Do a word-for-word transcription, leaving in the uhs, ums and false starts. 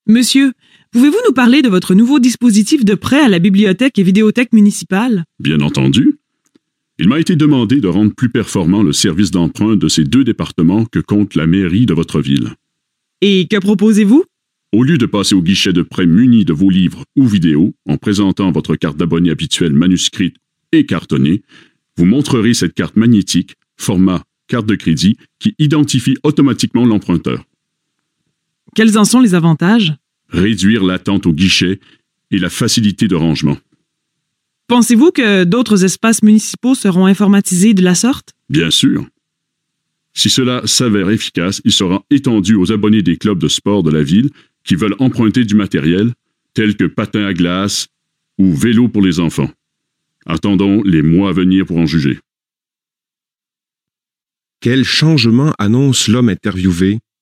Monsieur, pouvez-vous nous parler de votre nouveau dispositif de prêt à la bibliothèque et vidéothèque municipale? Bien entendu. Il m'a été demandé de rendre plus performant le service d'emprunt de ces deux départements que compte la mairie de votre ville. Et que proposez-vous? Au lieu de passer au guichet de prêt muni de vos livres ou vidéos, en présentant votre carte d'abonné habituelle manuscrite et cartonnée, vous montrerez cette carte magnétique, format carte de crédit, qui identifie automatiquement l'emprunteur. Quels en sont les avantages? Réduire l'attente au guichet et la facilité de rangement. Pensez-vous que d'autres espaces municipaux seront informatisés de la sorte? Bien sûr. Si cela s'avère efficace, il sera étendu aux abonnés des clubs de sport de la ville qui veulent emprunter du matériel, tel que patins à glace ou vélo pour les enfants. Attendons les mois à venir pour en juger. Quel changement annonce l'homme interviewé?